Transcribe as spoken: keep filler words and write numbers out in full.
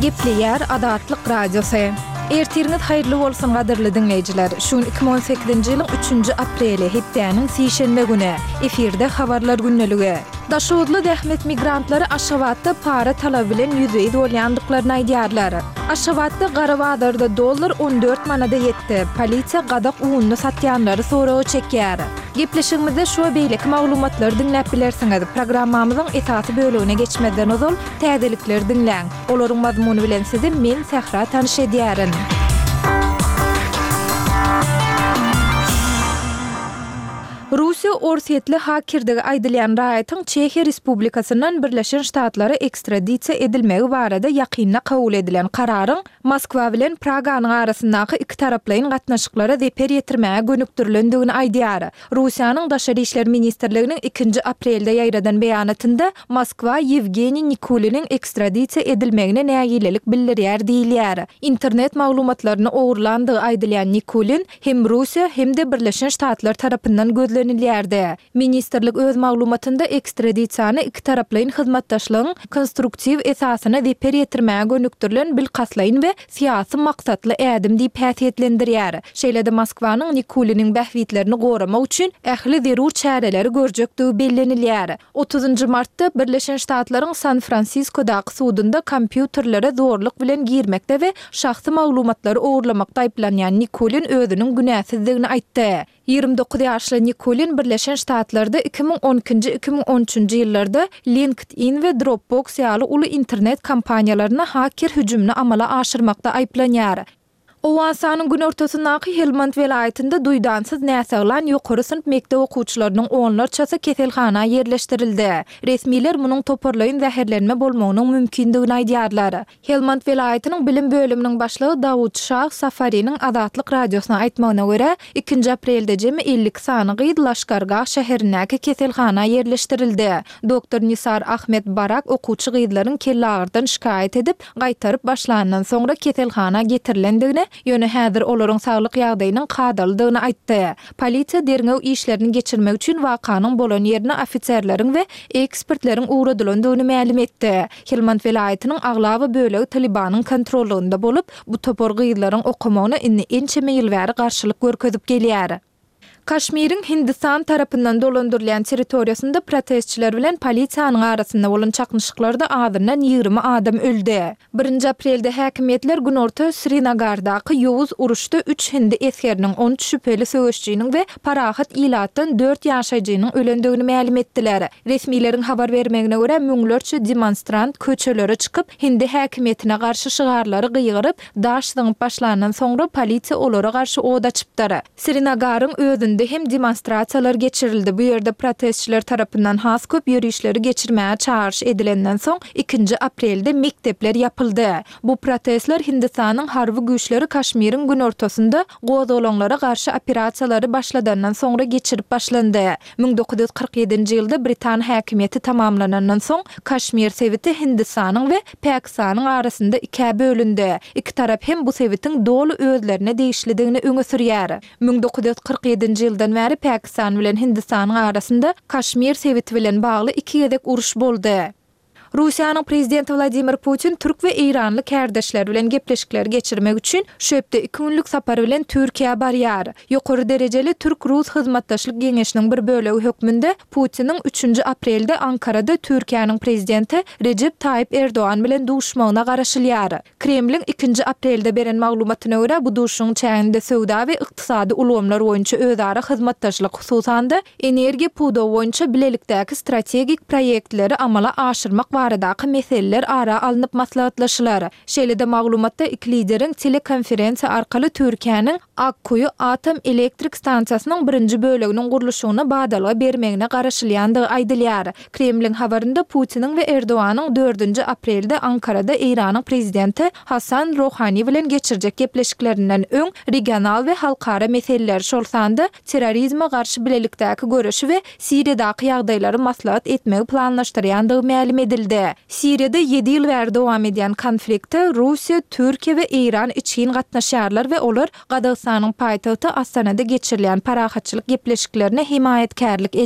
Gepleýär Adatlyk Radiosu. Ertirňiz haýyrly bolsun gadyrly dinleýijiler. Şun iki bin on sekizinji ýylyň üçünji apreli hepdäniň sişenme güni efirde habarlar günneligi. Daşodly dähmet migrantlary Aşgabatda para talap bilen ýüzey dolýandyklaryny aýdýarlar. Aşgabatda Garabadarda dollar on dört manada ýetdi. Polisiýa gadak uňuny satýanlary soragy çekýär. Gepleşigimizde şu beýleki maglumatlary dinläp bilersiňiz. Programmamyzyň esasy bölügine geçmeden ozal täzelikleri dinläň. Olaryň mazmuny bilen sizi men Sahra tanyş edýärin. Russiýa orsetli hakerdigi aýdylýan raýatyň Çehiýa Respublikasynyň Birleşen Ştatlary ekstradisiýa edilmegi barada ýakynda kabul edilen kararyň Moskwa bilen Praganyň arasyndaky iki taraplaryň gatnaşyklara zeper ýetirmäge gönükdirilendigini aýdýar. Russiýanyň Daşary işler ministrliginiň ikinji aprelde ýaýradan beýanatynda Moskwa Yevgeniy Nikulinin ekstradisiýa edilmegine näýilelik bildirýär diýilýär. Internet maglumatlaryny ogurlandygy aýdylýan Nikulin hem Russiýa hem de Birleşen Ştatlar tarapyndan gözlenilýärdi. Ministerlik öz maglumatynda ekstradisiýany iki taraplaryň hyzmatdaşlygyň konstruktiw esasyna zeper ýetirmäge gönükdirilen bilgaslaýyn we siýasy maksatly ädim diýip häsiýetlendirýär. Şeýlede Moskwanyň Nikuliniň bähwitlerini goramak üçin ähli zerur çäreleri görjekdigi bellenilýär. otuzynjy martda Birleşen Ştatlaryň San Fransiskodaky sudunda kompýuterlere zorluk bilen girmekde we şahsy maglumatlary ogurlamakda aýplanýan Nikulin özüniň günäsizdigini aýtdy. ýygrimi dokuz ýaşly Nikulin Birleşen Ştatlarda iki bin on ikinji iki bin on üçünji ýyllarda LinkedIn we Dropbox ýaly uly internet kampaniýalaryna haker hüjümini amala aşyrmakda aýplanýar. Owansanyň gün ortasyndaky Helmand welaýatynda duýdansyz näseglan ýokary synp mektep okuwçylarynyň onlarçasy keselhana ýerleşdirildi. Resmiler munyň toparlaýyn zäherlenme bolmagynyň mümkindigini aýdýarlar. Helmand welaýatynyň bilim bölüminiň başlygy Dawud Şah Safarynyň Adatlyk radiosyna aýtmagyna görä, ikinji aprelde jemi ellik sany gyýdy Laşkargah şäherindäki keselhana ýerleşdirildi. Doktor Nisar Ahmet Barak okuwçy gyýdylaryň kelle agyrdan şikaýet edip gaýtaryp başlanandan soňra keselhana getirilendigini ýöne häzir olaryň saglyk ýagdaýynyň gadaldygyny aýtdy. Polisiýa derňew işlerini geçirmek üçin wakanyň bolan ýerine ofitserleriň we ekspertleriň uğradylandygyny ma'lum etdi. Helmand welaýatynyň aglaby bölegi Talibanyň kontrolünde bolup, bu topor gyýdylaryň okumagyna inni ençeme ýyl bäri garşylyk görkezip gelýär. Kaşmiriň Hindistan tarapyndan dolandyrylýan territoriýasynda protestçiler bilen polisiýanyň arasynda bolan çaknyşyklarda azyndan ýygrimi adam öldi. birinji aprelde häkimetler günorta Srinagardaky ýowuz uruşda üç hindi eskeriniň on üç şüpheli söwüşçiniň we parahat ilatdan dört ýaşaýjynyň ölendigini ma'lum etdiler. Resmiýetiň habar bermegine görä müňlerçe demonstrant köçelere çykyp hindi häkimetine garşy şygarlary gyýgyryp daş zyňyp başlanandan soňra polisiýa olara garşy od açypdyr. Srinagaryň özünde hem demonstrasiýalar geçirildi. Bu ýerde protestçiler tarapyndan has köp ýürüýüşleri geçirmäge çağırış edilenden soň ikinji aprelde mektepler ýapyldy. Bu protestler Hindistanyň harby güýçleri Kaşmiriň gün ortasynda gozolaňlara garşy operasiýalary başladandan soňra geçirip başlandy. bin dokuz ýüz kırk ýedinji ýylda Britan häkimiýeti tamamlanandan soň Kaşmir sewiti Hindistanyň we Pakistanyň arasynda ikä bölündi. Iki tarap hem bu sewitiň dolu özlerine değişlidigini öňe sürýär. bin dokuz ýüz kırk ýedinji ýyldan bäri Pakistan bilen Hindistanyň arasynda Kaşmir sewiti bilen bagly iki ýedek uruş boldy. Russiýanyň prezidenti Vladimir Putin Türk we İranly kärdeşler bilen gepleşikler geçirmek üçin şöpde iki günlük sapar bilen Türkiýe barýar. Ýokary derejeli Türk-Rus hyzmatdaşlyk geňeşiniň bir bölegi hökmünde Putiniň üçünji aprelde Ankarada Türkiýanyň prezidenti Recep Tayyip Erdoğan bilen duşmagyna garaşylýar. Kremliň ikinji aprelde beren maglumatyna görä bu duşuň çäňinde söwda we ykdysady ulgamlar boýunça özara hyzmatdaşlyk hususanda energiýa puda boýunça bilelikdäki strategik proýektleri amala aşyrmak baradaky meseleler ara alınıp maslahatlaşylar. Şeýlede maglumatda iki lideriň telekonferensiýa arkaly Türkiýanyň Akkuyu atom elektrik stansiýasynyň birinji böleginiň guruluşyna badalga bermegine garaşylýandygy aýdylýar. Kremliň habarynda Putiniň we Erdoğanyň dördünji aprelde Ankarada Iranyň prezidenti Hasan Rohani bilen geçirjek gepleşiklerinden öň regional we halkara meseleler şolsanda terrorizme garşy bilelikdäki görüşi we Siriýadaky ýagdaýlary maslahat etmegi planlaşdyrýandygy ma'lum edildi. Siriýada ýedi ýyl bäri dowam edýän konfliktde Russiýa, Türkiýe we İran için gatnaşýarlar we olar Gadagystanyň paýtagty Astanada geçirilýän parahatçylyk gepleşiklerine himayetkarlyk